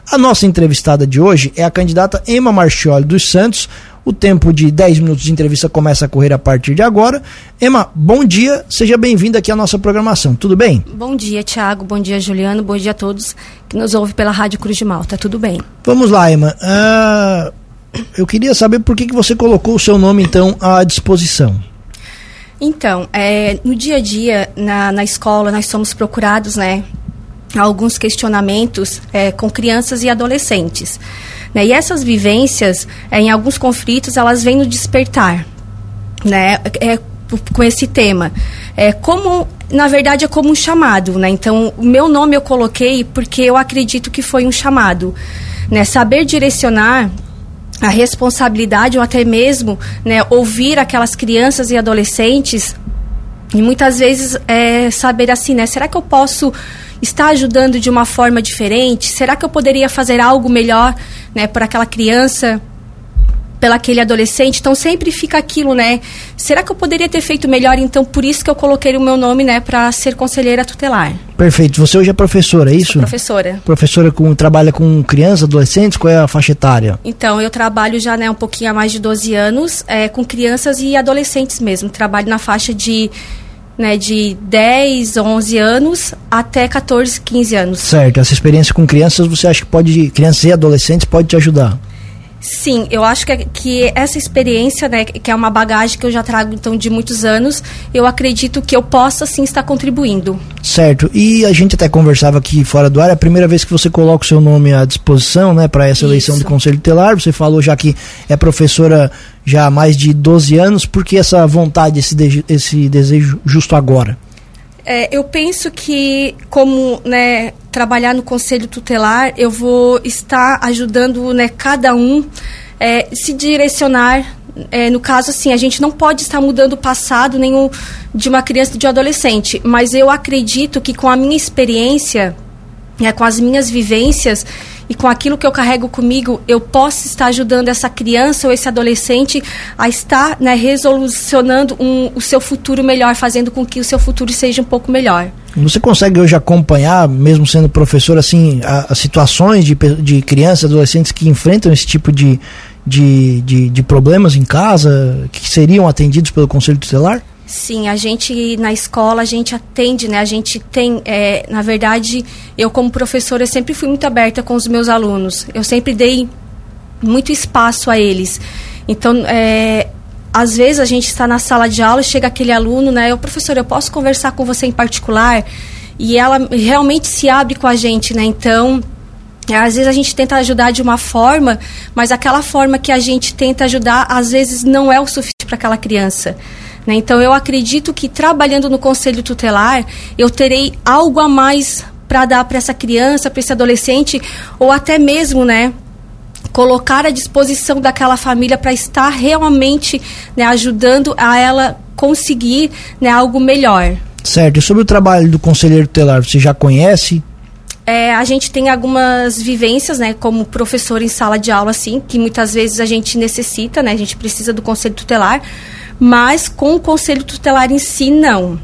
A nossa entrevistada de hoje é a candidata Emma Marchioli dos Santos. O tempo de 10 minutos de entrevista começa a correr a partir de agora. Emma, bom dia, seja bem-vinda aqui à nossa programação, tudo bem? Bom dia, Thiago, bom dia, Juliano, bom dia a todos que nos ouvem pela Rádio Cruz de Malta, tudo bem? Vamos lá, Emma, eu queria saber por que você colocou o seu nome, então, à disposição. Então, no dia a dia, na escola, nós somos procurados, alguns questionamentos com crianças e adolescentes. E essas vivências, em alguns conflitos, elas vêm no despertar, com esse tema. Na verdade, é como um chamado, Então, o meu nome eu coloquei porque eu acredito que foi um chamado, Saber direcionar a responsabilidade ou até mesmo, ouvir aquelas crianças e adolescentes e muitas vezes saber assim, será que eu posso estar ajudando de uma forma diferente? Será que eu poderia fazer algo melhor, por aquela criança, pelo aquele adolescente? Então sempre fica aquilo, será que eu poderia ter feito melhor? Então por isso que eu coloquei o meu nome, para ser conselheira tutelar. Perfeito. Você hoje é professora, é isso? Sou professora. Professora trabalha com crianças, adolescentes, qual é a faixa etária? Então, eu trabalho já um pouquinho há mais de 12 anos com crianças e adolescentes mesmo. Trabalho na faixa de 10, 11 anos até 14, 15 anos. Certo. Essa experiência com crianças, você acha que crianças e adolescentes pode te ajudar? Sim, eu acho que essa experiência, que é uma bagagem que eu já trago então de muitos anos, eu acredito que eu possa sim estar contribuindo. Certo, e a gente até conversava aqui fora do ar, é a primeira vez que você coloca o seu nome à disposição, para essa eleição do Conselho Tutelar. Você falou já que é professora já há mais de 12 anos, por que essa vontade, esse desejo justo agora? Eu penso que, como trabalhar no Conselho Tutelar, eu vou estar ajudando cada um se direcionar. No caso, assim, a gente não pode estar mudando o passado nenhum de uma criança e de um adolescente, mas eu acredito que com a minha experiência, com as minhas vivências e com aquilo que eu carrego comigo, eu posso estar ajudando essa criança ou esse adolescente a estar resolucionando o seu futuro melhor, fazendo com que o seu futuro seja um pouco melhor. Você consegue hoje acompanhar, mesmo sendo professor, assim, as situações de crianças e adolescentes que enfrentam esse tipo de problemas em casa, que seriam atendidos pelo Conselho Tutelar? Sim, a gente na escola, a gente atende, a gente tem, na verdade, eu como professora sempre fui muito aberta com os meus alunos, eu sempre dei muito espaço a eles. Então, às vezes a gente está na sala de aula, chega aquele aluno, professora, eu posso conversar com você em particular? E ela realmente se abre com a gente, Então, às vezes a gente tenta ajudar de uma forma, mas aquela forma que a gente tenta ajudar, às vezes não é o suficiente para aquela criança. Então, eu acredito que trabalhando no Conselho Tutelar, eu terei algo a mais para dar para essa criança, para esse adolescente, ou até mesmo, colocar à disposição daquela família para estar realmente ajudando a ela conseguir algo melhor. Certo. E sobre o trabalho do conselheiro tutelar, você já conhece? A gente tem algumas vivências, como professor em sala de aula, assim, que muitas vezes a gente necessita, a gente precisa do Conselho Tutelar, mas com o Conselho Tutelar em si, não,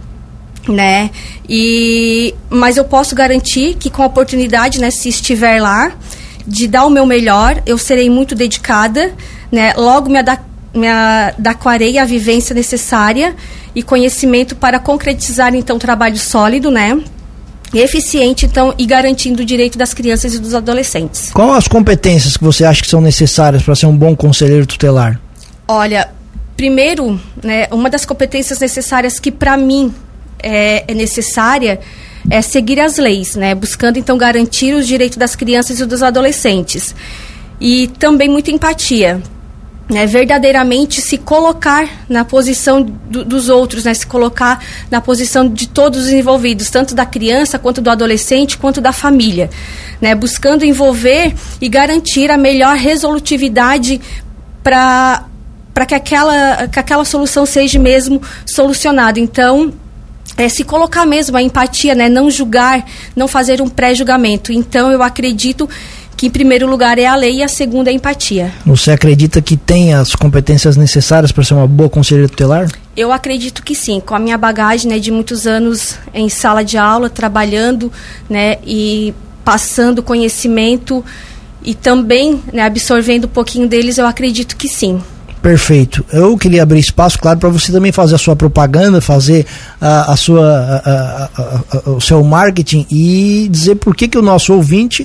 mas eu posso garantir que com a oportunidade, se estiver lá, de dar o meu melhor, eu serei muito dedicada, logo me adequarei à vivência necessária e conhecimento para concretizar, então, um trabalho sólido, eficiente, então, e garantindo o direito das crianças e dos adolescentes. Quais as competências que você acha que são necessárias para ser um bom conselheiro tutelar? Olha, primeiro, uma das competências necessárias que para mim é necessária é seguir as leis, buscando então garantir os direitos das crianças e dos adolescentes. E também muita empatia, verdadeiramente se colocar na posição dos outros, se colocar na posição de todos os envolvidos, tanto da criança, quanto do adolescente, quanto da família, buscando envolver e garantir a melhor resolutividade para que aquela solução seja mesmo solucionada. Então, se colocar mesmo a empatia, não julgar, não fazer um pré-julgamento. Então, eu acredito que, em primeiro lugar, é a lei e a segunda é a empatia. Você acredita que tem as competências necessárias para ser uma boa conselheira tutelar? Eu acredito que sim. Com a minha bagagem de muitos anos em sala de aula, trabalhando, e passando conhecimento e também, né, absorvendo um pouquinho deles, eu acredito que sim. Perfeito. Eu queria abrir espaço, claro, para você também fazer a sua propaganda, fazer o seu marketing e dizer por que o nosso ouvinte,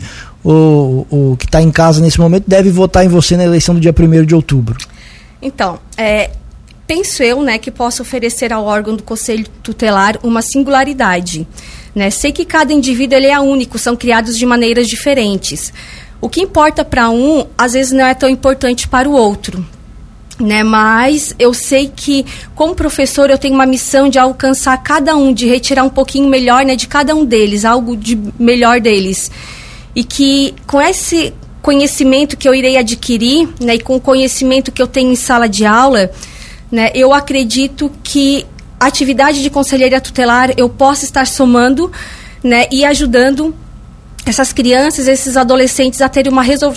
o que está em casa nesse momento, deve votar em você na eleição do dia 1º de outubro. Então, penso eu, né, que posso oferecer ao órgão do Conselho Tutelar uma singularidade. Né? Sei que cada indivíduo ele é único, são criados de maneiras diferentes. O que importa para um, às vezes não é tão importante para o outro. Né, mas eu sei que como professor eu tenho uma missão de alcançar cada um, de retirar um pouquinho melhor, né, de cada um deles, algo de melhor deles, e que com esse conhecimento que eu irei adquirir, né, e com o conhecimento que eu tenho em sala de aula, né, eu acredito que a atividade de conselheira tutelar eu posso estar somando, né, e ajudando essas crianças, esses adolescentes a terem uma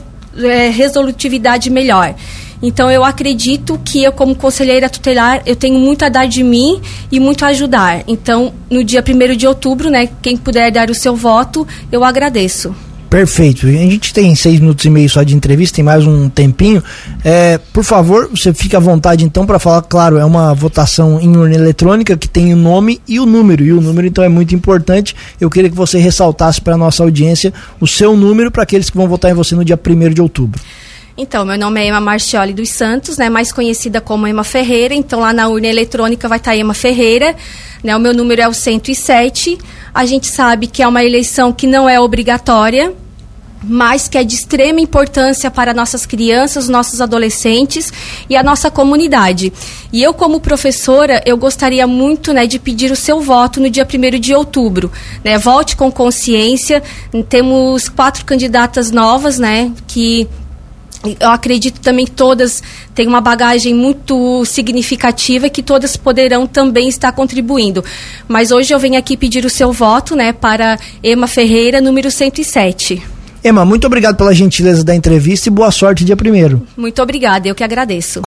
resolutividade melhor. Então, eu acredito que eu, como conselheira tutelar, eu tenho muito a dar de mim e muito a ajudar. Então, no dia 1º de outubro, né, quem puder dar o seu voto, eu agradeço. Perfeito. A gente tem 6 minutos e meio só de entrevista, tem mais um tempinho. Por favor, você fica à vontade então para falar. Claro, é uma votação em urna eletrônica que tem o nome e o número. E o número então é muito importante. Eu queria que você ressaltasse para a nossa audiência o seu número para aqueles que vão votar em você no dia 1º de outubro. Então, meu nome é Ema Marchioli dos Santos, né, mais conhecida como Ema Ferreira. Então, lá na urna eletrônica vai estar Ema Ferreira, né, o meu número é o 107. A gente sabe que é uma eleição que não é obrigatória, mas que é de extrema importância para nossas crianças, nossos adolescentes e a nossa comunidade. E eu, como professora, eu gostaria muito, né, de pedir o seu voto no dia 1º de outubro. Né, vote com consciência. Temos 4 candidatas novas, né, que eu acredito também que todas têm uma bagagem muito significativa e que todas poderão também estar contribuindo. Mas hoje eu venho aqui pedir o seu voto, né, para Ema Ferreira, número 107. Ema, muito obrigado pela gentileza da entrevista e boa sorte dia 1º. Muito obrigada, eu que agradeço.